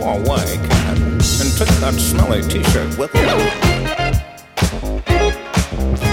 go away, cat, and take that smelly t-shirt with you.